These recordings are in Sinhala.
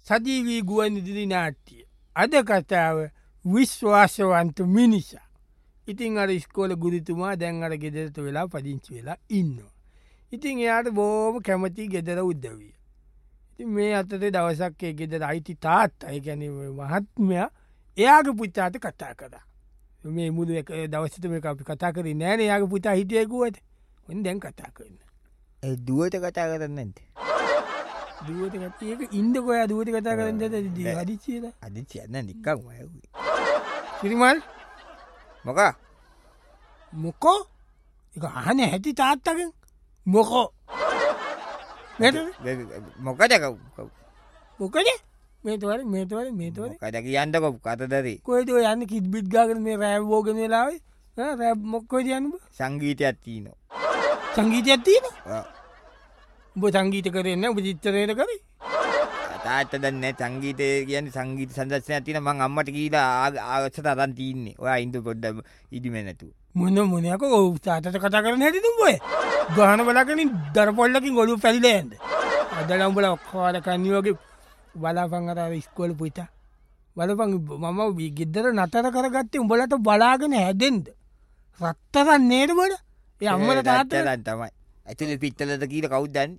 සජීවී ගුවන් ඉදිරි නාට්‍ය. අද කතාව විශ්වාසවන්ත මිනිසා. ඉතින් අර ඉස්කෝල ගුරුතුමා දැන් අර ගෙදරට වෙලා පදිංචි වෙලා ඉන්නවා. ඉතින් එයාට බෝම කැමති ගෙදර උදවිය. ඉතින් මේ අතරේ දවසක් ඒ ගෙදර අයිති තාත්තා ඒ කියන්නේ මහත්මයා එයාගේ පුතාට කතා කරා. මේ මුළු දවසට මේක අපි කතා කරේ නෑනේ එයාගේ පුතා හිටියේ කිව්වද? ඔන්න දැන් කතා කරන්න. ඒ දුවට කතා කරන්නේ නැන්ද? දුවට කතා ඒක ඉන්නකෝ එයා දුවට කතා කරන්නේ හදිසියද? හදිසිය නැ නිකන් වයුයි. සිරිමල් මොකා? මොකෝ? ඒක අහන්නේ ඇති තාත්තගෙන්. මොකෝ? නේද? මොකද මොකද? මේතවල මොකද කියන්නකො කතදරේ. කොහෙද ඔය යන්නේ කිඩ්බිට් ගාගෙන මේ රෑබ් වෝගෙන වෙලාවේ? ඈ රෑබ් මොකෝද යන්නේ? සංගීතයක් තියෙනවා. සංගීතයක් තියෙනවා? උඹ සංගීත කරේ නැහැ උඹ චිත්‍රණයට කරේ? තාත්තා දැන් නෑ සංගීතය කියන්නේ සංගීත සම්දර්ශනයක් තියෙනවා මං අම්මට ගිහලා ආවස්සට අරන් තින්නේ. ඔයා ඉඳ පොඩ්ඩක් ඉදිමේ නැතුව. මොනයකෝ තාත්තට කතා කරන්න හැටිද උඹ ඔය? ගහන බලාගෙන දරපොල්ලකින් ඔළුව පැලිලා යන්නේ. අදලා උඹලා ඔක්කොම කන්නේ වගේ බලාපන් අර ඉස්කෝලේ පුතා. බලපන් මම ගෙදර නතර කරගත්තේ උඹලට බලාගෙන හැදෙන්න. රත්තරන් නේද බඩ? ඒ අම්මලා තාත්තලා තමයි. ඇතුලේ පිටතලට කීලා කවුද දන්නේ?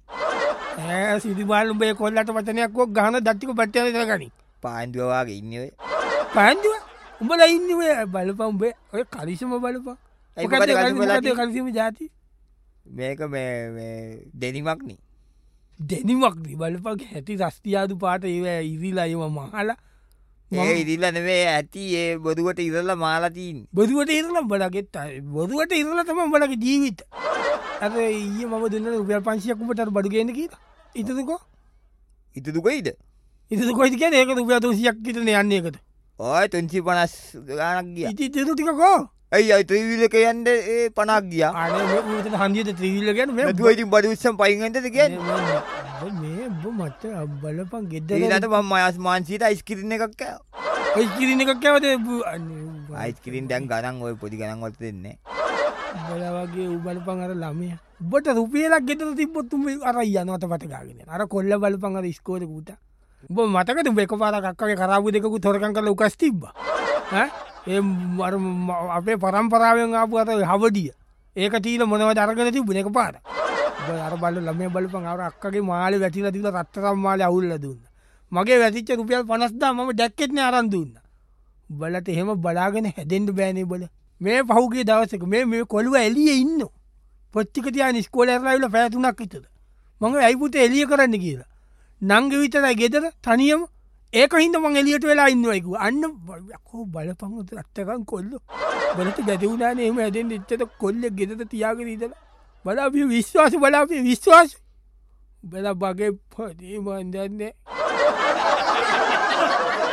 ඈ සිරිමාල් උඹේ කොල්ලට වචනයක් ඔක් ගහන දත්තික පැට්ටියක් විතර ගනි. පාන්දුව වාගේ ඉන්නේ ඔය. පාන්දුව? උඹලා ඉන්නේ ඔය බලපන් උඹේ ඔය කලිසම බලපන්. මොකද කලිසම જાති? මේක මේ දෙනිමක් නේ. දෙනිමක් නේ බලපන් ඇති රස්තියාදු පාට ඒව ඉරිලා ඒව මහලා. ඒ ඉරිලා නෙවෙයි ඇති ඒ බොදුවට ඉරලා මාලා තියෙන්නේ. බොදුවට ඉරලා බලගෙත් බොදුවට ඉරලා තමයි උඹලගේ ජීවිත. අර ඊයේ මම දුන්න රුපියල් 500ක් උඹට අර බඩු ගේන්න කියලා. ඉතදුකෝ? ඉතදු කොයිද? ඉතදු කොයිද කියන්නේ ඒක රුපියල් 300ක් විතරනේ යන්නේ ඒකට. ඔය 350 ගාණක් ගියා. ඉතින් ටික කෝ? අයියයි ත්‍රිවිල් එක යන්නේ 50ක් ගියා. අනේ මේ උවිතන හන්දියට ත්‍රිවිල් එක කියන්නේ මේ දුවයින් බඩු උස්සන් පයින් හන්දද කියන්නේ. මේ මට බලපන් ගෙදර ඊළඟට මම මාන්සියට අයිස්ක්‍රීම් එකක් කෑවා. අයිස්ක්‍රීම් එකක් කෑවද? අයිස්ක්‍රීම් දැන් ගණන් ඔය පොඩි ගණන් වලට දෙන්නේ නැහැ. උඹලා වගේ උඹලපන් අර ළමයා. උඹට රුපියලක් ගෙදර තිබ්බොත් උඹ අර යනවට වට ගාගෙන යන. අර කොල්ල බලපන් අර ඉස්කෝලේ පුතා. උඹ මතකද උඹ එකපාරක් අක්කගේ කරාබු දෙකකුත් හොරකම් කරලා උකස් තිබ්බා. ඈ ඒ අර අපේ පරම්පරාවෙන් ආපු අර හවඩිය. ඒක තීල මොනවද අරගෙන තිබුණේ එකපාර. උඹ අර බල්ල ළමයා බලපන් අර අක්කගේ මාළේ වැටිලා තිබුණා රත්තරන් මාළේ අවුල්ලා දුන්නා. මගේ වැටිච්ච රුපියල් 50000 මම ඩැක්කෙත් නේ අරන් දුන්නා. උඹලට එහෙම බලාගෙන හැදෙන්න බෑනේ බල. මේ පහුගිය දවසක මේ කොළුව එළියේ ඉන්නෝ. පොත්තික තියාගෙන ඉස්කෝලේ ඇරලා පැය 3ක් විතර. මම ඇයි පුතේ එළිය කරන්න කියලා. නංගි විතරයි ගෙදර තනියම. ඒක හින්දා මං එළියට වෙලා ඉන්නවා කිව්වා. අන්න යකෝ බලපන් අත්තකන් කොල්ලෝ. බලට ගැටි උනානේ එහෙම හැදෙන්න ඉච්චට කොල්ලෙක් ගෙදර තියාගෙන ඉඳලා. බලාපිය විශ්වාස. බලා බගේ පොඩි මන් දන්නේ.